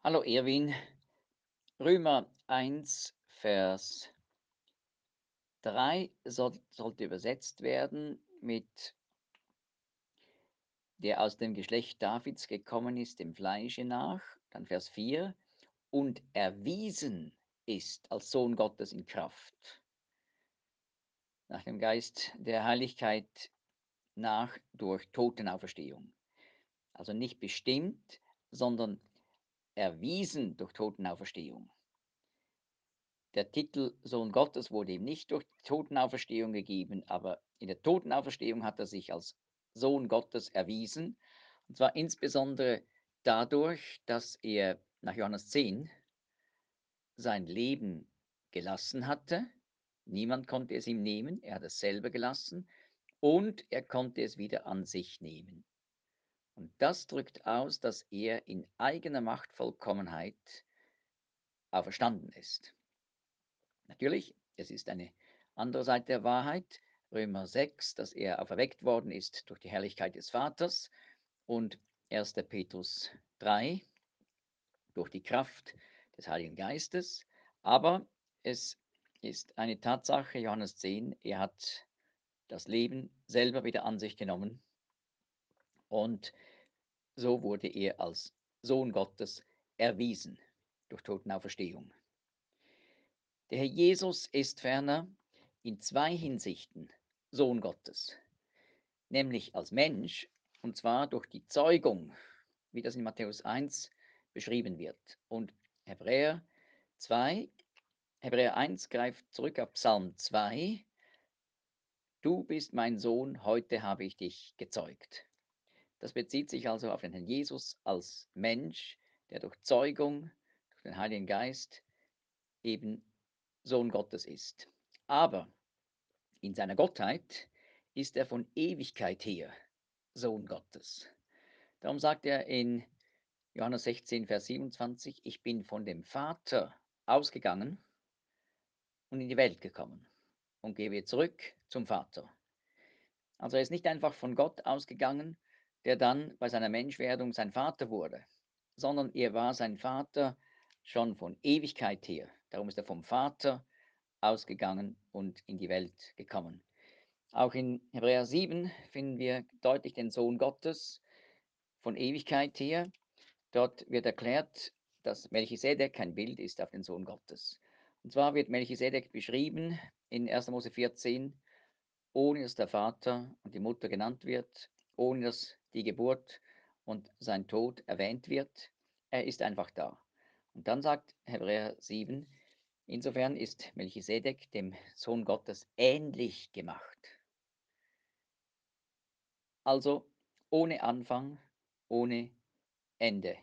Hallo Erwin, Römer 1, Vers 3 sollte übersetzt werden mit der aus dem Geschlecht Davids gekommen ist, dem Fleische nach. Dann Vers 4 und erwiesen ist als Sohn Gottes in Kraft, nach dem Geist der Heiligkeit nach durch Totenauferstehung. Also nicht bestimmt, sondern erwiesen durch Totenauferstehung. Der Titel Sohn Gottes wurde ihm nicht durch die Totenauferstehung gegeben, aber in der Totenauferstehung hat er sich als Sohn Gottes erwiesen. Und zwar insbesondere dadurch, dass er nach Johannes 10 sein Leben gelassen hatte. Niemand konnte es ihm nehmen, er hat es selber gelassen und er konnte es wieder an sich nehmen. Und das drückt aus, dass er in eigener Machtvollkommenheit auferstanden ist. Natürlich, es ist eine andere Seite der Wahrheit. Römer 6, dass er auferweckt worden ist durch die Herrlichkeit des Vaters und 1. Petrus 3 durch die Kraft des Heiligen Geistes. Aber es ist eine Tatsache, Johannes 10, er hat das Leben selber wieder an sich genommen und so wurde er als Sohn Gottes erwiesen durch Totenauferstehung. Der Herr Jesus ist ferner in zwei Hinsichten Sohn Gottes, nämlich als Mensch, und zwar durch die Zeugung, wie das in Matthäus 1 beschrieben wird. Und Hebräer 2, Hebräer 1 greift zurück auf Psalm 2. Du bist mein Sohn, heute habe ich dich gezeugt. Das bezieht sich also auf den Herrn Jesus als Mensch, der durch Zeugung, durch den Heiligen Geist eben Sohn Gottes ist. Aber in seiner Gottheit ist er von Ewigkeit her Sohn Gottes. Darum sagt er in Johannes 16, Vers 27, ich bin von dem Vater ausgegangen und in die Welt gekommen und gehe zurück zum Vater. Also er ist nicht einfach von Gott ausgegangen, der dann bei seiner Menschwerdung sein Vater wurde, sondern er war sein Vater schon von Ewigkeit her. Darum ist er vom Vater ausgegangen und in die Welt gekommen. Auch in Hebräer 7 finden wir deutlich den Sohn Gottes von Ewigkeit her. Dort wird erklärt, dass Melchisedek kein Bild ist auf den Sohn Gottes. Und zwar wird Melchisedek beschrieben in 1. Mose 14, ohne dass der Vater und die Mutter genannt wird, ohne dass die Geburt und sein Tod erwähnt wird. Er ist einfach da. Und dann sagt Hebräer 7, insofern ist Melchisedek dem Sohn Gottes ähnlich gemacht. Also ohne Anfang, ohne Ende.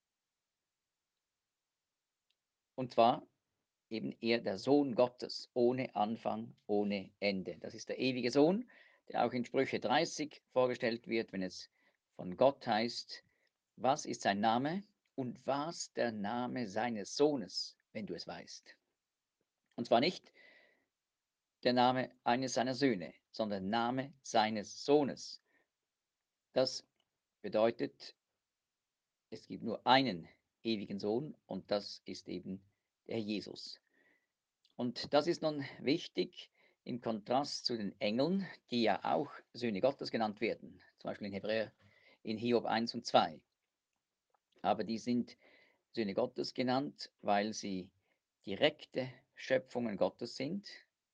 Und zwar eben er der Sohn Gottes, ohne Anfang, ohne Ende. Das ist der ewige Sohn, der auch in Sprüche 30 vorgestellt wird, wenn es von Gott heißt, was ist sein Name und was der Name seines Sohnes, wenn du es weißt. Und zwar nicht der Name eines seiner Söhne, sondern Name seines Sohnes. Das bedeutet, es gibt nur einen ewigen Sohn und das ist eben der Herr Jesus. Und das ist nun wichtig im Kontrast zu den Engeln, die ja auch Söhne Gottes genannt werden, zum Beispiel in Hebräer, in Hiob 1 und 2. Aber die sind Söhne Gottes genannt, weil sie direkte Schöpfungen Gottes sind,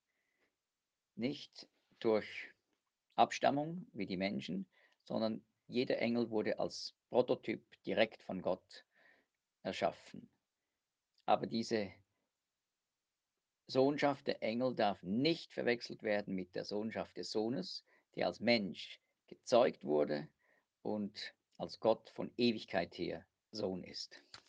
nicht durch Abstammung wie die Menschen, sondern jeder Engel wurde als Prototyp direkt von Gott erschaffen. Aber diese Sohnschaft der Engel darf nicht verwechselt werden mit der Sohnschaft des Sohnes, der als Mensch gezeugt wurde und als Gott von Ewigkeit her Sohn ist.